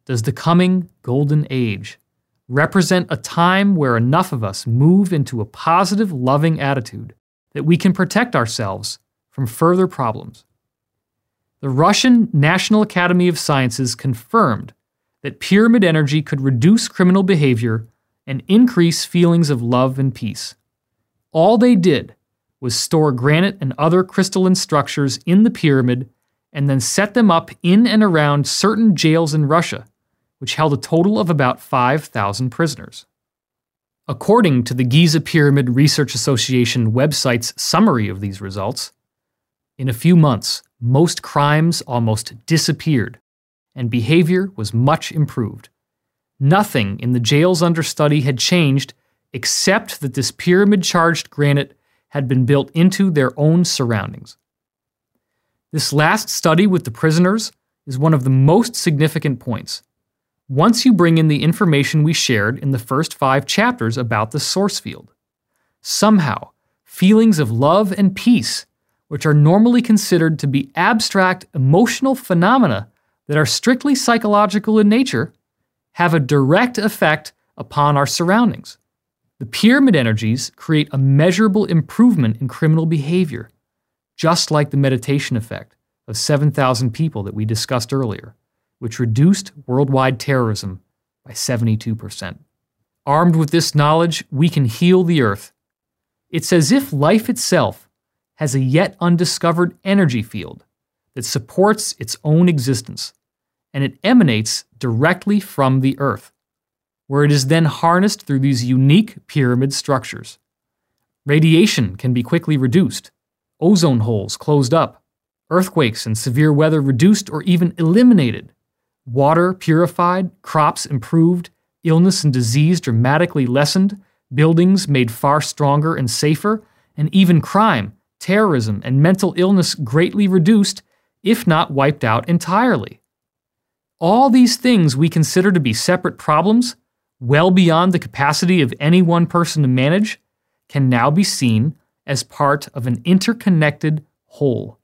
does the coming Golden Age represent a time where enough of us move into a positive, loving attitude that we can protect ourselves from further problems. The Russian National Academy of Sciences confirmed that pyramid energy could reduce criminal behavior and increase feelings of love and peace. All they did was store granite and other crystalline structures in the pyramid and then set them up in and around certain jails in Russia, which held a total of about 5,000 prisoners. According to the Giza Pyramid Research Association website's summary of these results, in a few months, most crimes almost disappeared, and behavior was much improved. Nothing in the jails under study had changed except that this pyramid-charged granite had been built into their own surroundings. This last study with the prisoners is one of the most significant points. Once you bring in the information we shared in the first 5 chapters about the source field, somehow, feelings of love and peace, which are normally considered to be abstract emotional phenomena that are strictly psychological in nature, have a direct effect upon our surroundings. The pyramid energies create a measurable improvement in criminal behavior, just like the meditation effect of 7,000 people that we discussed earlier, which reduced worldwide terrorism by 72%. Armed with this knowledge, we can heal the earth. It's as if life itself has a yet undiscovered energy field that supports its own existence, and it emanates directly from the earth, where it is then harnessed through these unique pyramid structures. Radiation can be quickly reduced, ozone holes closed up, earthquakes and severe weather reduced or even eliminated, water purified, crops improved, illness and disease dramatically lessened, buildings made far stronger and safer, and even crime, terrorism, and mental illness greatly reduced, if not wiped out entirely. All these things we consider to be separate problems, well beyond the capacity of any one person to manage, can now be seen as part of an interconnected whole.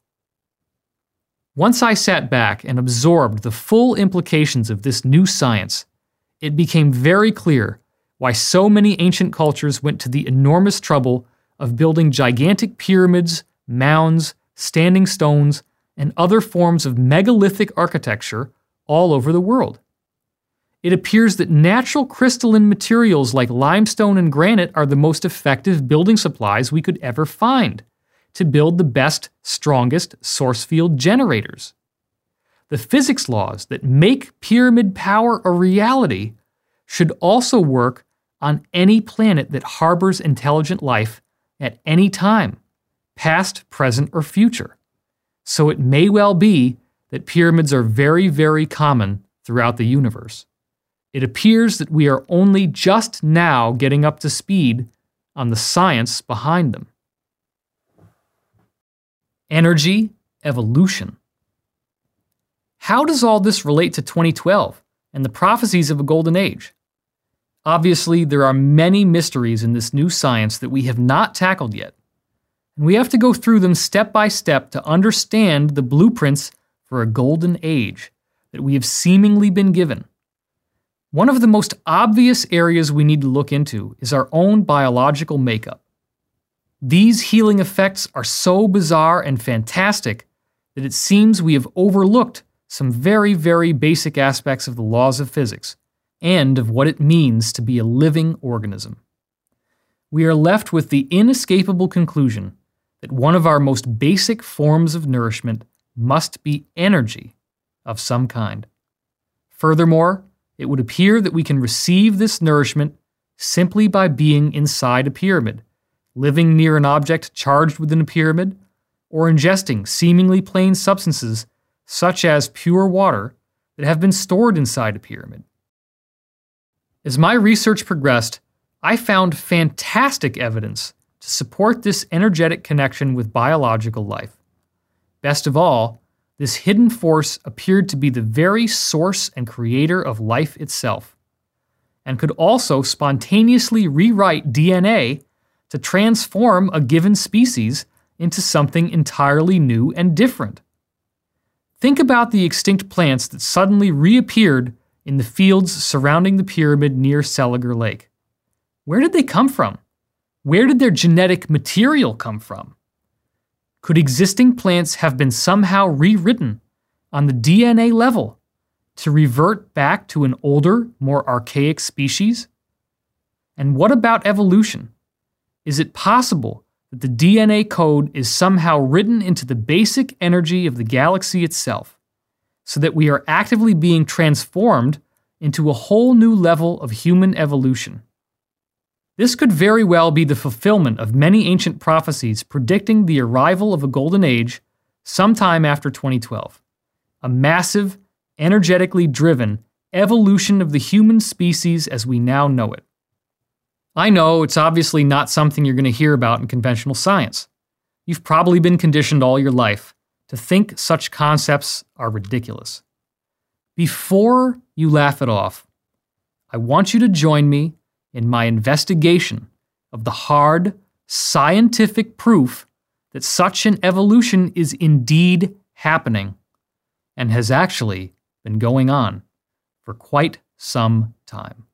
Once I sat back and absorbed the full implications of this new science, it became very clear why so many ancient cultures went to the enormous trouble of building gigantic pyramids, mounds, standing stones, and other forms of megalithic architecture all over the world. It appears that natural crystalline materials like limestone and granite are the most effective building supplies we could ever find to build the best, strongest source field generators. The physics laws that make pyramid power a reality should also work on any planet that harbors intelligent life at any time, past, present, or future. So it may well be that pyramids are very, very common throughout the universe. It appears that we are only just now getting up to speed on the science behind them. Energy evolution. How does all this relate to 2012 and the prophecies of a golden age? Obviously, there are many mysteries in this new science that we have not tackled yet, and we have to go through them step by step to understand the blueprints for a golden age that we have seemingly been given. One of the most obvious areas we need to look into is our own biological makeup. These healing effects are so bizarre and fantastic that it seems we have overlooked some very, very basic aspects of the laws of physics and of what it means to be a living organism. We are left with the inescapable conclusion that one of our most basic forms of nourishment must be energy of some kind. Furthermore, it would appear that we can receive this nourishment simply by being inside a pyramid, living near an object charged within a pyramid, or ingesting seemingly plain substances such as pure water that have been stored inside a pyramid. As my research progressed, I found fantastic evidence to support this energetic connection with biological life. Best of all, this hidden force appeared to be the very source and creator of life itself, and could also spontaneously rewrite DNA to transform a given species into something entirely new and different. Think about the extinct plants that suddenly reappeared in the fields surrounding the pyramid near Seliger Lake. Where did they come from? Where did their genetic material come from? Could existing plants have been somehow rewritten on the DNA level to revert back to an older, more archaic species? And what about evolution? Is it possible that the DNA code is somehow written into the basic energy of the galaxy itself, so that we are actively being transformed into a whole new level of human evolution? This could very well be the fulfillment of many ancient prophecies predicting the arrival of a golden age sometime after 2012. A massive, energetically driven evolution of the human species as we now know it. I know it's obviously not something you're going to hear about in conventional science. You've probably been conditioned all your life to think such concepts are ridiculous. Before you laugh it off, I want you to join me in my investigation of the hard, scientific proof that such an evolution is indeed happening and has actually been going on for quite some time.